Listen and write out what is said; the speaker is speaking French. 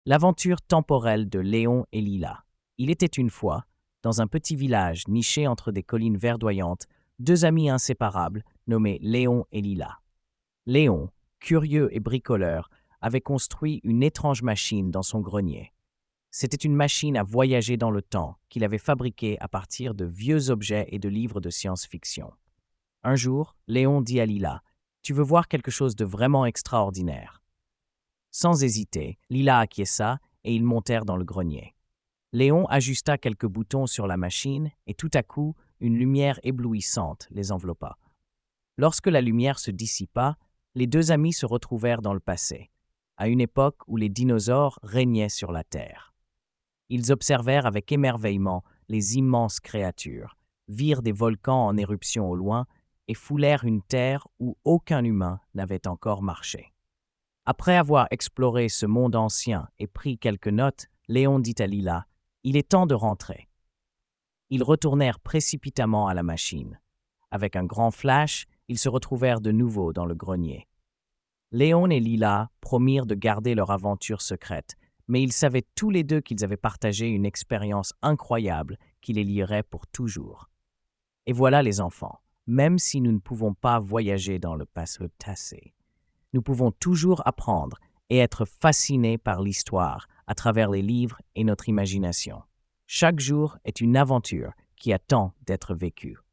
L'aventure temporelle de Léon et Lila. Il était une fois, dans un petit village niché entre des collines verdoyantes, deux amis inséparables nommés Léon et Lila. Léon, curieux et bricoleur, avait construit une étrange machine dans son grenier. C'était une machine à voyager dans le temps qu'il avait fabriquée à partir de vieux objets et de livres de science-fiction. Un jour, Léon dit à Lila, « Tu veux voir quelque chose de vraiment extraordinaire ?» Sans hésiter, Lila acquiesça et ils montèrent dans le grenier. Léon ajusta quelques boutons sur la machine et tout à coup, une lumière éblouissante les enveloppa. Lorsque la lumière se dissipa, les deux amis se retrouvèrent dans le passé, à une époque où les dinosaures régnaient sur la Terre. Ils observèrent avec émerveillement les immenses créatures, virent des volcans en éruption au loin et foulèrent une terre où aucun humain n'avait encore marché. Après avoir exploré ce monde ancien et pris quelques notes, Léon dit à Lila, « Il est temps de rentrer. » Ils retournèrent précipitamment à la machine. Avec un grand flash, ils se retrouvèrent de nouveau dans le grenier. Léon et Lila promirent de garder leur aventure secrète, mais ils savaient tous les deux qu'ils avaient partagé une expérience incroyable qui les lierait pour toujours. Et voilà les enfants, même si nous ne pouvons pas voyager dans le passé, nous pouvons toujours apprendre et être fascinés par l'histoire à travers les livres et notre imagination. Chaque jour est une aventure qui attend d'être vécue.